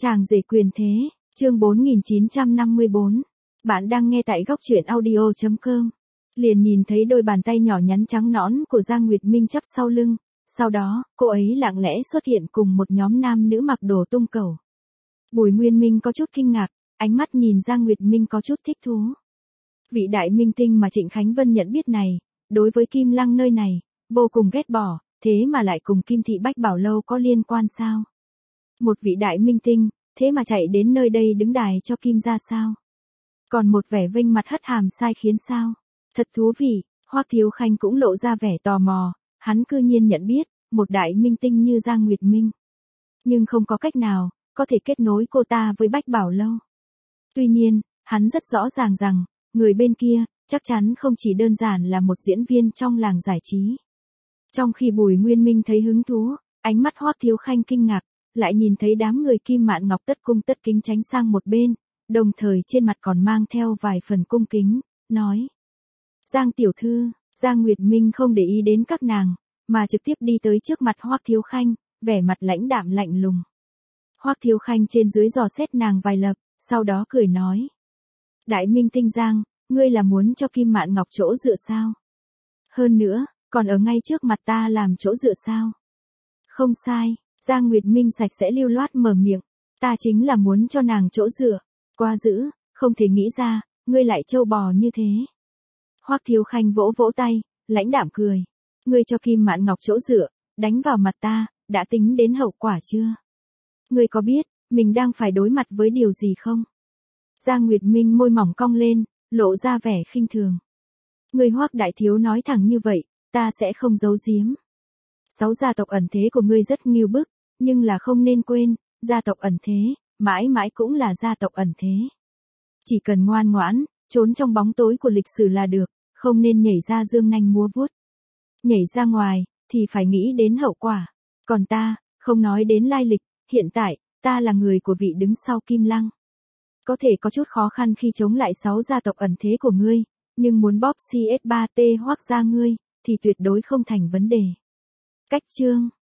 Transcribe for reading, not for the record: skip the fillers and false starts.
Chàng rể quyền thế, chương 4954. Bạn đang nghe tại góc truyện audio.com. Liền nhìn thấy đôi bàn tay nhỏ nhắn trắng nõn của Giang Nguyệt Minh chắp sau lưng, sau đó, cô ấy lặng lẽ xuất hiện cùng một nhóm nam nữ mặc đồ tung cẩu. Bùi Nguyên Minh có chút kinh ngạc, ánh mắt nhìn Giang Nguyệt Minh có chút thích thú. Vị đại minh tinh mà Trịnh Khánh Vân nhận biết này, đối với Kim Lăng nơi này, vô cùng ghét bỏ, thế mà lại cùng Kim Thị Bách Bảo Lâu có liên quan sao? Một vị đại minh tinh, thế mà chạy đến nơi đây đứng đài cho Kim gia sao? Còn một vẻ vênh mặt hất hàm sai khiến sao? Thật thú vị, Hoắc Thiếu Khanh cũng lộ ra vẻ tò mò, hắn cư nhiên nhận biết, một đại minh tinh như Giang Nguyệt Minh. Nhưng không có cách nào, có thể kết nối cô ta với Bách Bảo Lâu. Tuy nhiên, hắn rất rõ ràng rằng, người bên kia, chắc chắn không chỉ đơn giản là một diễn viên trong làng giải trí. Trong khi Bùi Nguyên Minh thấy hứng thú, ánh mắt Hoắc Thiếu Khanh kinh ngạc, lại nhìn thấy đám người Kim Mạn Ngọc tất cung tất kính tránh sang một bên, đồng thời trên mặt còn mang theo vài phần cung kính, nói. Giang tiểu thư, Giang Nguyệt Minh không để ý đến các nàng, mà trực tiếp đi tới trước mặt Hoắc Thiếu Khanh, vẻ mặt lãnh đạm lạnh lùng. Hoắc Thiếu Khanh trên dưới dò xét nàng vài lập, sau đó cười nói. Đại minh tinh Giang, ngươi là muốn cho Kim Mạn Ngọc chỗ dựa sao? Hơn nữa, còn ở ngay trước mặt ta làm chỗ dựa sao? Không sai, Giang Nguyệt Minh sạch sẽ lưu loát mở miệng, ta chính là muốn cho nàng chỗ dựa, qua giữ, không thể nghĩ ra, ngươi lại trâu bò như thế. Hoắc Thiếu Khanh vỗ vỗ tay, lãnh đạm cười, ngươi cho Kim Mạn Ngọc chỗ dựa, đánh vào mặt ta, đã tính đến hậu quả chưa? Ngươi có biết, mình đang phải đối mặt với điều gì không? Giang Nguyệt Minh môi mỏng cong lên, lộ ra vẻ khinh thường. Ngươi Hoắc đại thiếu nói thẳng như vậy, ta sẽ không giấu giếm. 6 gia tộc ẩn thế của ngươi rất nghiêu bức, nhưng là không nên quên, gia tộc ẩn thế, mãi mãi cũng là gia tộc ẩn thế. Chỉ cần ngoan ngoãn, trốn trong bóng tối của lịch sử là được, không nên nhảy ra dương nanh múa vuốt. Nhảy ra ngoài, thì phải nghĩ đến hậu quả. Còn ta, không nói đến lai lịch, hiện tại, ta là người của vị đứng sau Kim Lăng. Có thể có chút khó khăn khi chống lại 6 gia tộc ẩn thế của ngươi, nhưng muốn bóp CS3T Hoắc gia ngươi, thì tuyệt đối không thành vấn đề. Cách chương